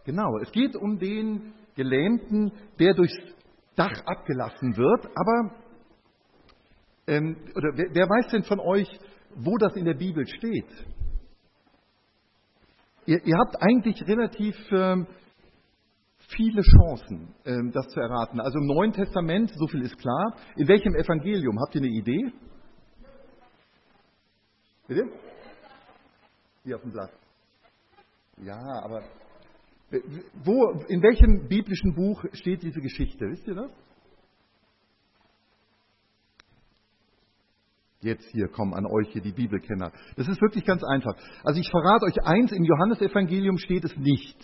Genau, es geht um den Gelähmten, der durchs Dach abgelassen wird. Aber wer weiß denn von euch, wo das in der Bibel steht? Ihr habt eigentlich relativ viele Chancen, das zu erraten. Also im Neuen Testament, so viel ist klar. In welchem Evangelium? Habt ihr eine Idee? Bitte? Hier auf dem Blatt. Ja, aber in welchem biblischen Buch steht diese Geschichte? Wisst ihr das? Jetzt hier kommen an euch hier die Bibelkenner. Das ist wirklich ganz einfach. Also ich verrate euch eins, im Johannesevangelium steht es nicht.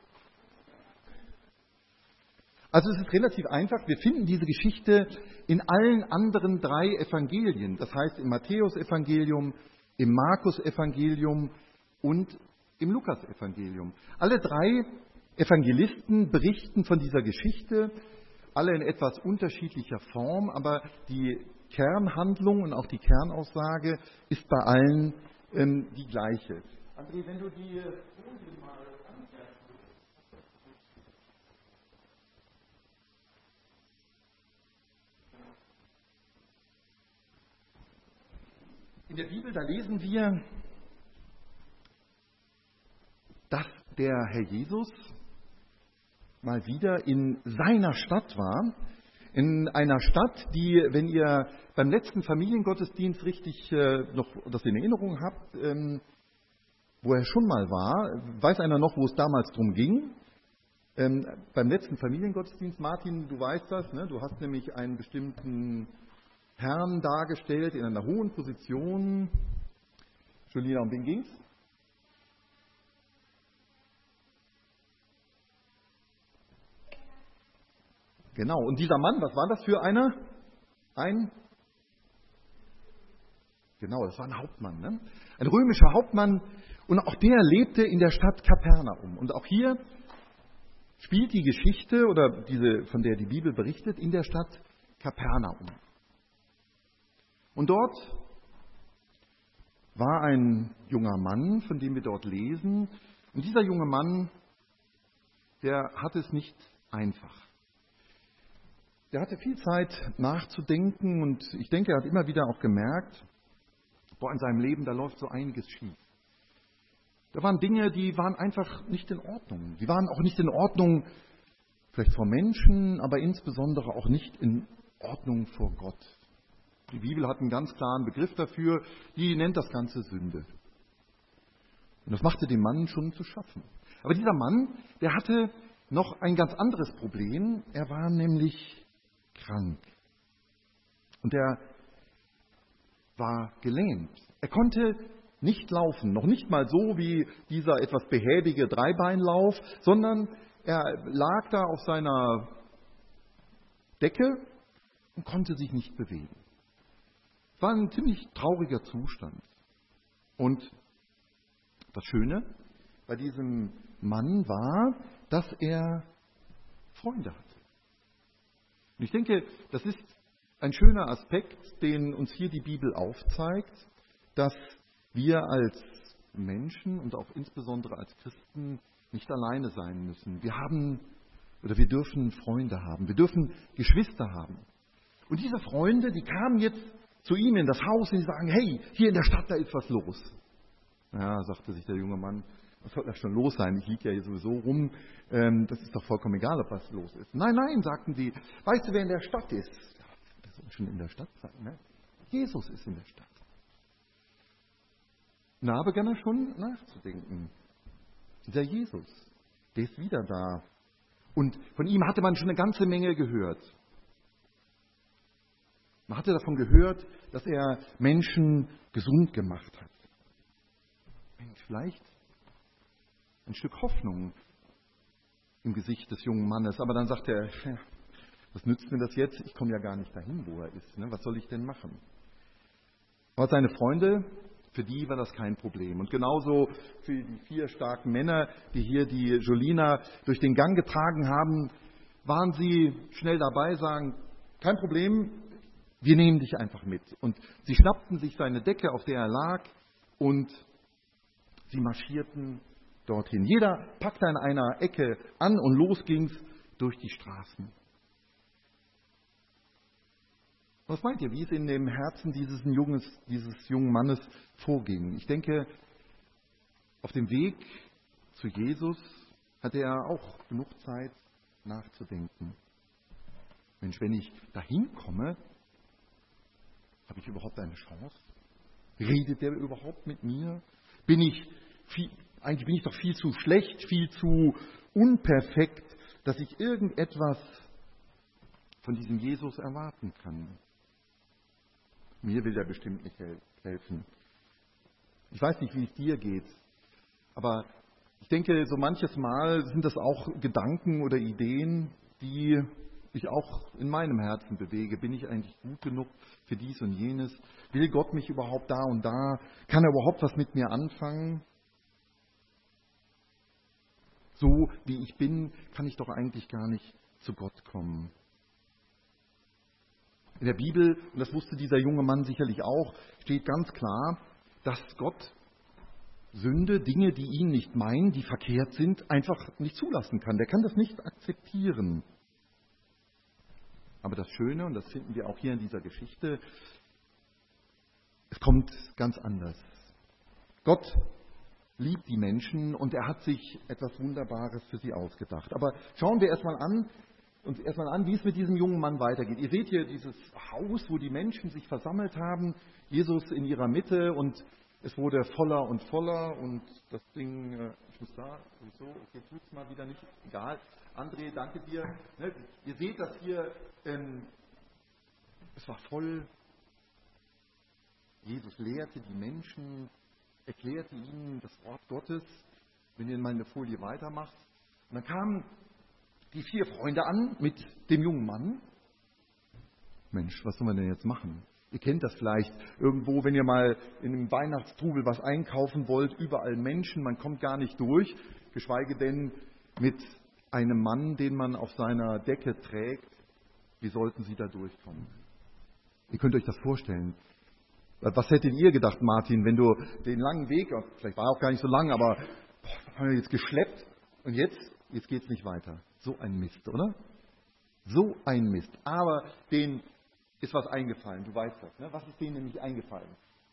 Also es ist relativ einfach. Wir finden diese Geschichte in allen anderen 3 Evangelien. Das heißt im Matthäusevangelium, im Markusevangelium und im Lukasevangelium. Alle 3 Evangelisten berichten von dieser Geschichte, alle in etwas unterschiedlicher Form, aber die Kernhandlung und auch die Kernaussage ist bei allen die gleiche. André, wenn du die Folie mal anfährst. In der Bibel, da lesen wir, dass der Herr Jesus mal wieder in seiner Stadt war. In einer Stadt, die, wenn ihr beim letzten Familiengottesdienst richtig noch das in Erinnerung habt, wo er schon mal war, weiß einer noch, wo es damals drum ging? Beim letzten Familiengottesdienst, Martin, du weißt das, ne? Du hast nämlich einen bestimmten Herrn dargestellt in einer hohen Position. Julina, um wen ging's? Genau, und dieser Mann, was war das für einer? Genau, das war ein Hauptmann, ne? Ein römischer Hauptmann, und auch der lebte in der Stadt Kapernaum. Und auch hier spielt die Geschichte, oder diese, von der die Bibel berichtet, in der Stadt Kapernaum. Und dort war ein junger Mann, von dem wir dort lesen. Und dieser junge Mann, der hat es nicht einfach. Der hatte viel Zeit nachzudenken und ich denke, er hat immer wieder auch gemerkt, in seinem Leben, da läuft so einiges schief. Da waren Dinge, die waren einfach nicht in Ordnung. Die waren auch nicht in Ordnung, vielleicht vor Menschen, aber insbesondere auch nicht in Ordnung vor Gott. Die Bibel hat einen ganz klaren Begriff dafür, die nennt das Ganze Sünde. Und das machte dem Mann schon zu schaffen. Aber dieser Mann, der hatte noch ein ganz anderes Problem. Er war nämlich krank. Und er war gelähmt. Er konnte nicht laufen, noch nicht mal so wie dieser etwas behäbige Dreibeinlauf, sondern er lag da auf seiner Decke und konnte sich nicht bewegen. Es war ein ziemlich trauriger Zustand. Und das Schöne bei diesem Mann war, dass er Freunde hatte. Und ich denke, das ist ein schöner Aspekt, den uns hier die Bibel aufzeigt, dass wir als Menschen und auch insbesondere als Christen nicht alleine sein müssen. Wir dürfen Freunde haben, wir dürfen Geschwister haben. Und diese Freunde, die kamen jetzt zu ihm in das Haus und die sagen, hey, hier in der Stadt, da ist was los. Ja, sagte sich der junge Mann, was soll da schon los sein? Ich liege ja hier sowieso rum, das ist doch vollkommen egal, ob was los ist. Nein, nein, sagten sie, weißt du, wer in der Stadt ist? Ja, der soll schon in der Stadt sein, ne? Jesus ist in der Stadt. Na, begann er schon nachzudenken. Dieser Jesus, der ist wieder da. Und von ihm hatte man schon eine ganze Menge gehört. Man hatte davon gehört, dass er Menschen gesund gemacht hat. Vielleicht ein Stück Hoffnung im Gesicht des jungen Mannes. Aber dann sagt er, was nützt mir das jetzt? Ich komme ja gar nicht dahin, wo er ist. Ne? Was soll ich denn machen? Aber seine Freunde, für die war das kein Problem. Und genauso für die 4 starken Männer, die hier die Julina durch den Gang getragen haben, waren sie schnell dabei, sagen, kein Problem, wir nehmen dich einfach mit. Und sie schnappten sich seine Decke, auf der er lag, und sie marschierten dorthin. Jeder packte an einer Ecke an und los ging's durch die Straßen. Was meint ihr, wie es in dem Herzen dieses jungen Mannes vorging? Ich denke, auf dem Weg zu Jesus hatte er auch genug Zeit nachzudenken. Mensch, wenn ich dahin komme, habe ich überhaupt eine Chance? Redet der überhaupt mit mir? Eigentlich bin ich doch viel zu schlecht, viel zu unperfekt, dass ich irgendetwas von diesem Jesus erwarten kann. Mir will er bestimmt nicht helfen. Ich weiß nicht, wie es dir geht, aber ich denke, so manches Mal sind das auch Gedanken oder Ideen, die ich auch in meinem Herzen bewege. Bin ich eigentlich gut genug für dies und jenes? Will Gott mich überhaupt da und da? Kann er überhaupt was mit mir anfangen? So wie ich bin, kann ich doch eigentlich gar nicht zu Gott kommen. In der Bibel, und das wusste dieser junge Mann sicherlich auch, steht ganz klar, dass Gott Sünde, Dinge, die ihn nicht meinen, die verkehrt sind, einfach nicht zulassen kann. Der kann das nicht akzeptieren. Aber das Schöne, und das finden wir auch hier in dieser Geschichte, es kommt ganz anders. Gott liebt die Menschen und er hat sich etwas Wunderbares für sie ausgedacht. Aber schauen wir erstmal an, wie es mit diesem jungen Mann weitergeht. Ihr seht hier dieses Haus, wo die Menschen sich versammelt haben, Jesus in ihrer Mitte und es wurde voller und das Ding, ich muss da, sowieso, okay, tut's mal wieder nicht, egal. André, danke dir. Ihr seht das hier, es war voll. Jesus lehrte die Menschen, erklärte ihnen das Wort Gottes, wenn ihr in meine Folie weitermacht. Und dann kamen die 4 Freunde an mit dem jungen Mann. Mensch, was sollen wir denn jetzt machen? Ihr kennt das vielleicht irgendwo, wenn ihr mal in einem Weihnachtstrubel was einkaufen wollt, überall Menschen, man kommt gar nicht durch, geschweige denn mit einem Mann, den man auf seiner Decke trägt. Wie sollten sie da durchkommen? Ihr könnt euch das vorstellen. Was hättet ihr gedacht, Martin, wenn du den langen Weg, vielleicht war er auch gar nicht so lang, aber haben wir jetzt geschleppt und jetzt geht es nicht weiter. So ein Mist, oder? So ein Mist. Aber denen ist was eingefallen, du weißt das. Ne? Was ist denen nämlich eingefallen?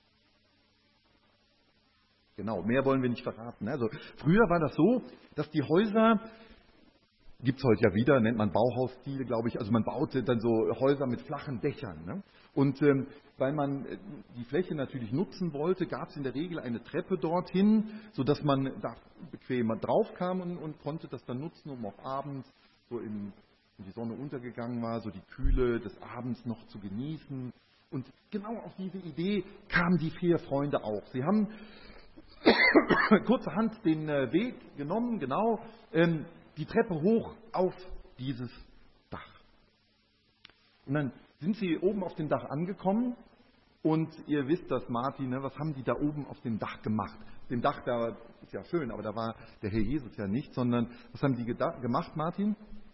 Genau, mehr wollen wir nicht verraten. Ne? Also früher war das so, dass die Häuser, gibt es heute ja wieder, nennt man Bauhausstil, glaube ich. Also man baute dann so Häuser mit flachen Dächern. Ne? Und weil man die Fläche natürlich nutzen wollte, gab es in der Regel eine Treppe dorthin, sodass man da bequem drauf kam und konnte das dann nutzen, um auch abends, so wenn die Sonne untergegangen war, so die Kühle des Abends noch zu genießen. Und genau auf diese Idee kamen die 4 Freunde auch. Sie haben kurzerhand den Weg genommen, genau, die Treppe hoch auf dieses Dach. Und dann sind sie oben auf dem Dach angekommen und ihr wisst das, Martin, ne, was haben die da oben auf dem Dach gemacht? Dem Dach, da ist ja schön, aber da war der Herr Jesus ja nicht, sondern was haben die gemacht, Martin?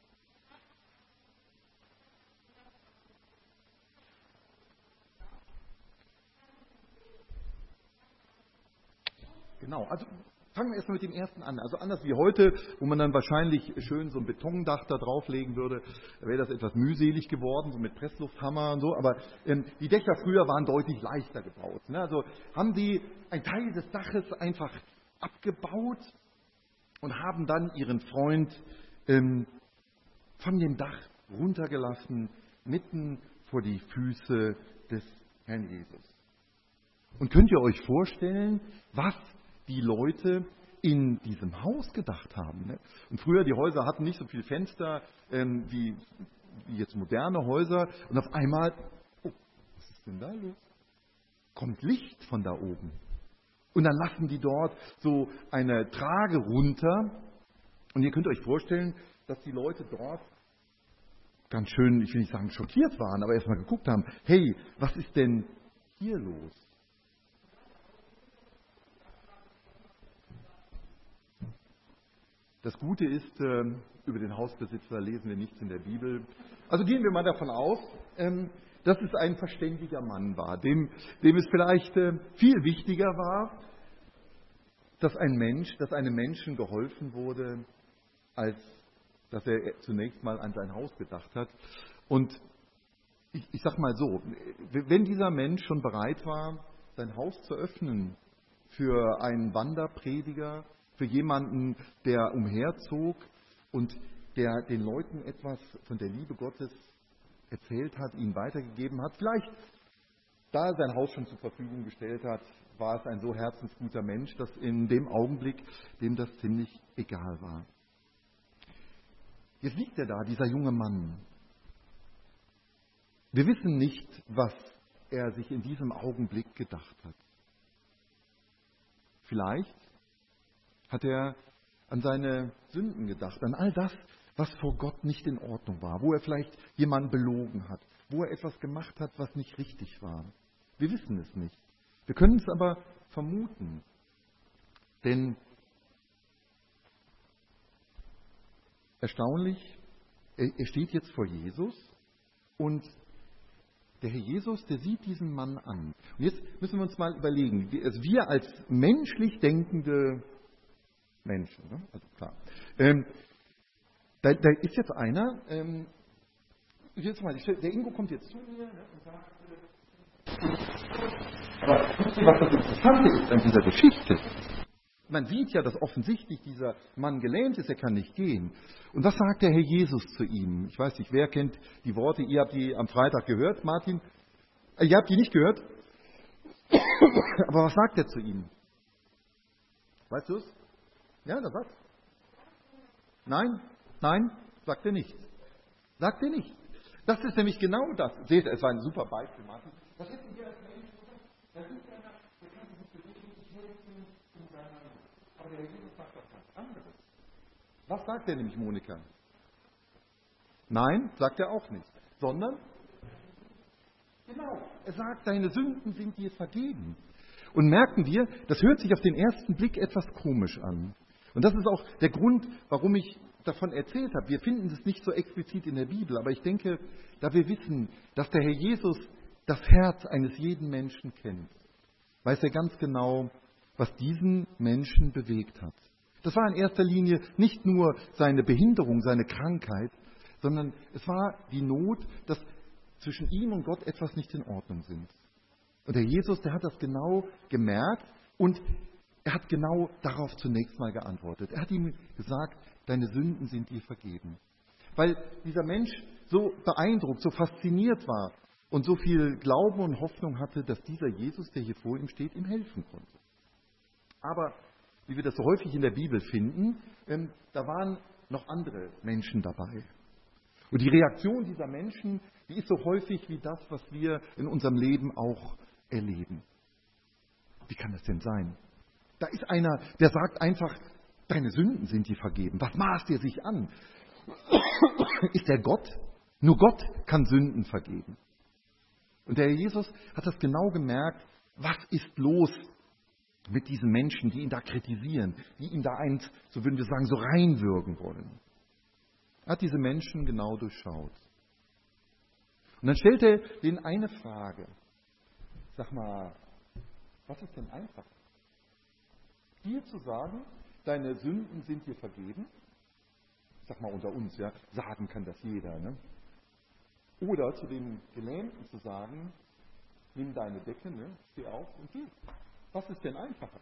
Genau, also fangen wir erstmal mit dem ersten an. Also anders wie heute, wo man dann wahrscheinlich schön so ein Betondach da drauflegen würde, wäre das etwas mühselig geworden, so mit Presslufthammer und so. Aber die Dächer früher waren deutlich leichter gebaut. Ne? Also haben sie einen Teil des Daches einfach abgebaut und haben dann ihren Freund von dem Dach runtergelassen, mitten vor die Füße des Herrn Jesus. Und könnt ihr euch vorstellen, was die Leute in diesem Haus gedacht haben? Ne? Und früher, die Häuser hatten nicht so viele Fenster wie jetzt moderne Häuser. Und auf einmal, oh, was ist denn da los? Kommt Licht von da oben. Und dann lassen die dort so eine Trage runter. Und ihr könnt euch vorstellen, dass die Leute dort ganz schön, ich will nicht sagen schockiert waren, aber erstmal geguckt haben, hey, was ist denn hier los? Das Gute ist, über den Hausbesitzer lesen wir nichts in der Bibel. Also gehen wir mal davon aus, dass es ein verständiger Mann war, dem es vielleicht viel wichtiger war, dass einem Menschen geholfen wurde, als dass er zunächst mal an sein Haus gedacht hat. Und ich sage mal so, wenn dieser Mensch schon bereit war, sein Haus zu öffnen für einen Wanderprediger, für jemanden, der umherzog und der den Leuten etwas von der Liebe Gottes erzählt hat, ihnen weitergegeben hat, vielleicht da er sein Haus schon zur Verfügung gestellt hat, war es ein so herzensguter Mensch, dass in dem Augenblick dem das ziemlich egal war. Jetzt liegt er da, dieser junge Mann. Wir wissen nicht, was er sich in diesem Augenblick gedacht hat. Vielleicht hat er an seine Sünden gedacht, an all das, was vor Gott nicht in Ordnung war, wo er vielleicht jemanden belogen hat, wo er etwas gemacht hat, was nicht richtig war. Wir wissen es nicht. Wir können es aber vermuten. Denn erstaunlich, er steht jetzt vor Jesus und der Herr Jesus, der sieht diesen Mann an. Und jetzt müssen wir uns mal überlegen, wir als menschlich denkende Menschen, ne? Also klar, da ist jetzt einer, jetzt mal, der Ingo kommt jetzt zu mir, ne, und sagt, aber wisst ihr, was das Interessante ist an dieser Geschichte? Man sieht ja, dass offensichtlich dieser Mann gelähmt ist, er kann nicht gehen. Und was sagt der Herr Jesus zu ihm? Ich weiß nicht, wer kennt die Worte? Ihr habt die am Freitag gehört, Martin? Ihr habt die nicht gehört? Aber was sagt er zu ihm? Weißt du es? Ja, das sagt. Nein, sagt er nicht. Sagt er nicht. Das ist nämlich genau das. Seht ihr, es war ein super Beispiel, Martin. Was hätten wir als Menschen gesagt? Da sind ja der kann sich bewegen, ich helfe ihm in seiner Not. Aber der Herr Jesus sagt was ganz anderes. Was sagt er nämlich, Monika? Nein, sagt er auch nicht. Sondern, genau, er sagt, deine Sünden sind dir vergeben. Und merken wir, das hört sich auf den ersten Blick etwas komisch an. Und das ist auch der Grund, warum ich davon erzählt habe. Wir finden es nicht so explizit in der Bibel, aber ich denke, da wir wissen, dass der Herr Jesus das Herz eines jeden Menschen kennt, weiß er ganz genau, was diesen Menschen bewegt hat. Das war in erster Linie nicht nur seine Behinderung, seine Krankheit, sondern es war die Not, dass zwischen ihm und Gott etwas nicht in Ordnung sind. Und der Jesus, der hat das genau gemerkt und er hat genau darauf zunächst mal geantwortet. Er hat ihm gesagt, deine Sünden sind dir vergeben. Weil dieser Mensch so beeindruckt, so fasziniert war und so viel Glauben und Hoffnung hatte, dass dieser Jesus, der hier vor ihm steht, ihm helfen konnte. Aber, wie wir das so häufig in der Bibel finden, da waren noch andere Menschen dabei. Und die Reaktion dieser Menschen, die ist so häufig wie das, was wir in unserem Leben auch erleben. Wie kann das denn sein? Da ist einer, der sagt einfach, deine Sünden sind dir vergeben. Was maßt er sich an? Ist er Gott? Nur Gott kann Sünden vergeben. Und der Herr Jesus hat das genau gemerkt, was ist los mit diesen Menschen, die ihn da kritisieren, die ihn da eins, so würden wir sagen, so reinwürgen wollen. Er hat diese Menschen genau durchschaut. Und dann stellt er denen eine Frage. Sag mal, was ist denn einfach? Dir zu sagen, deine Sünden sind dir vergeben? Sag mal unter uns, ja, sagen kann das jeder, ne? Oder zu dem Gelähmten zu sagen, nimm deine Decke, ne, steh auf und geh. Was ist denn einfacher?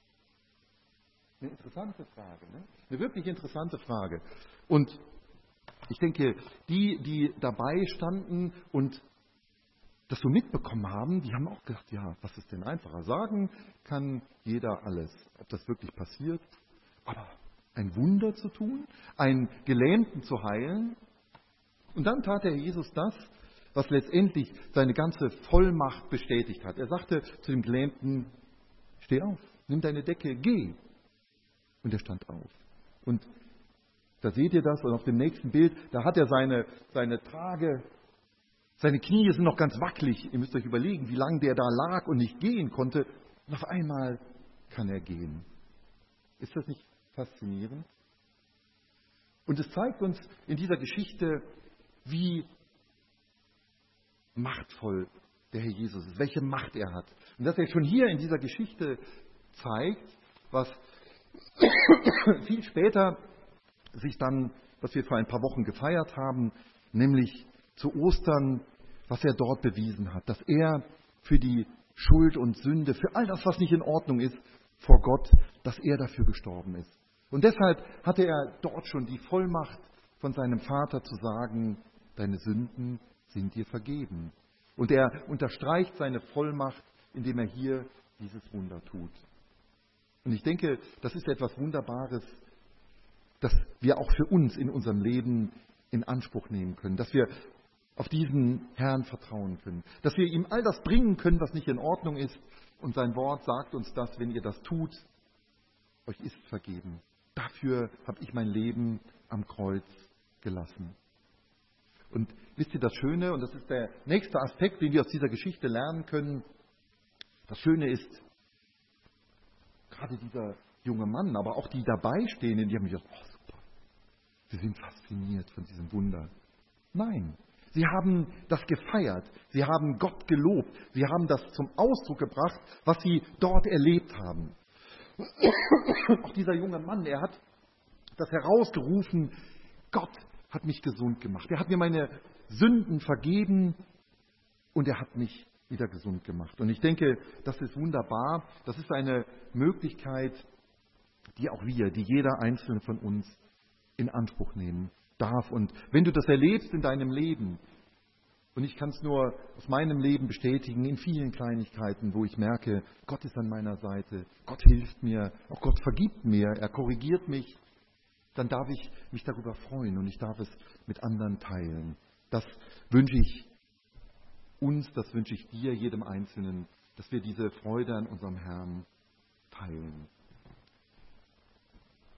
Eine interessante Frage, ne? Eine wirklich interessante Frage. Und ich denke, die dabei standen und das so mitbekommen haben, die haben auch gedacht, ja, was ist denn einfacher? Sagen kann jeder alles. Ob das wirklich passiert, aber ein Wunder zu tun, einen Gelähmten zu heilen. Und dann tat der Herr Jesus das, was letztendlich seine ganze Vollmacht bestätigt hat. Er sagte zu dem Gelähmten, steh auf, nimm deine Decke, geh. Und er stand auf. Und da seht ihr das, und auf dem nächsten Bild, da hat er seine Trage, seine Knie sind noch ganz wackelig. Ihr müsst euch überlegen, wie lange der da lag und nicht gehen konnte. Und auf einmal kann er gehen. Ist das nicht faszinierend? Und es zeigt uns in dieser Geschichte, wie machtvoll der Herr Jesus ist, welche Macht er hat. Und dass er schon hier in dieser Geschichte zeigt, was viel später sich dann, was wir vor ein paar Wochen gefeiert haben, nämlich zu Ostern, was er dort bewiesen hat, dass er für die Schuld und Sünde, für all das, was nicht in Ordnung ist vor Gott, dass er dafür gestorben ist. Und deshalb hatte er dort schon die Vollmacht von seinem Vater zu sagen, deine Sünden sind dir vergeben. Und er unterstreicht seine Vollmacht, indem er hier dieses Wunder tut. Und ich denke, das ist etwas Wunderbares, das wir auch für uns in unserem Leben in Anspruch nehmen können, dass wir auf diesen Herrn vertrauen können, dass wir ihm all das bringen können, was nicht in Ordnung ist. Und sein Wort sagt uns das, wenn ihr das tut, euch ist vergeben. Dafür habe ich mein Leben am Kreuz gelassen. Und wisst ihr das Schöne, und das ist der nächste Aspekt, den wir aus dieser Geschichte lernen können, das Schöne ist, gerade dieser junge Mann, aber auch die Dabeistehenden, die haben gesagt, oh super, wir sind fasziniert von diesem Wunder. Nein, sie haben das gefeiert, sie haben Gott gelobt, sie haben das zum Ausdruck gebracht, was sie dort erlebt haben. Auch dieser junge Mann, er hat das herausgerufen, Gott hat mich gesund gemacht, er hat mir meine Sünden vergeben und er hat mich wieder gesund gemacht. Und ich denke, das ist wunderbar, das ist eine Möglichkeit, die auch wir, die jeder Einzelne von uns in Anspruch nehmen darf. Und wenn du das erlebst in deinem Leben, und ich kann es nur aus meinem Leben bestätigen, in vielen Kleinigkeiten, wo ich merke, Gott ist an meiner Seite, Gott hilft mir, auch Gott vergibt mir, er korrigiert mich, dann darf ich mich darüber freuen und ich darf es mit anderen teilen. Das wünsche ich uns, das wünsche ich dir, jedem Einzelnen, dass wir diese Freude an unserem Herrn teilen.